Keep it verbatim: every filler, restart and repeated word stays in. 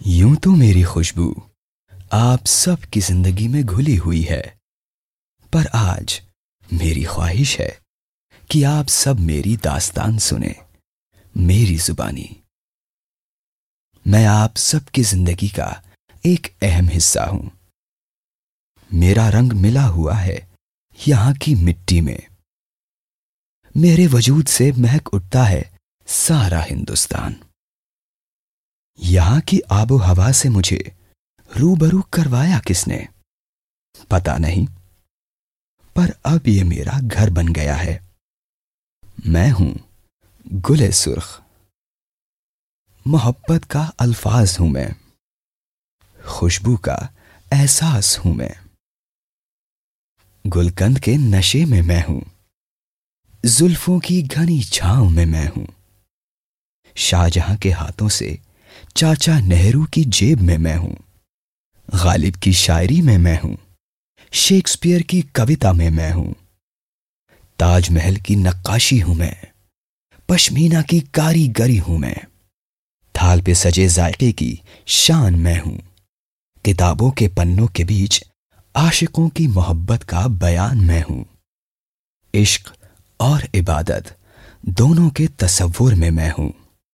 یوں تو میری خوشبو آپ سب کی زندگی میں گھلی ہوئی ہے، پر آج میری خواہش ہے کہ آپ سب میری داستان سنیں، میری زبانی۔ میں آپ سب کی زندگی کا ایک اہم حصہ ہوں۔ میرا رنگ ملا ہوا ہے یہاں کی مٹی میں۔ میرے وجود سے مہک اٹھتا ہے سارا ہندوستان۔ یہاں کی آب و ہوا سے مجھے روبرو کروایا کس نے پتہ نہیں، پر اب یہ میرا گھر بن گیا ہے۔ میں ہوں گل سرخ، محبت کا الفاظ ہوں میں، خوشبو کا احساس ہوں میں، گلکند کے نشے میں میں ہوں، زلفوں کی گھنی چھاؤں میں میں ہوں، شاہجہاں کے ہاتھوں سے چاچا نہرو کی جیب میں میں ہوں، غالب کی شاعری میں میں ہوں، شیکسپیئر کی کویتا میں میں ہوں، تاج محل کی نقاشی ہوں میں، پشمینہ کی کاریگری ہوں میں، تھال پہ سجے ذائقے کی شان میں ہوں، کتابوں کے پنوں کے بیچ عاشقوں کی محبت کا بیان میں ہوں، عشق اور عبادت دونوں کے تصور میں میں ہوں۔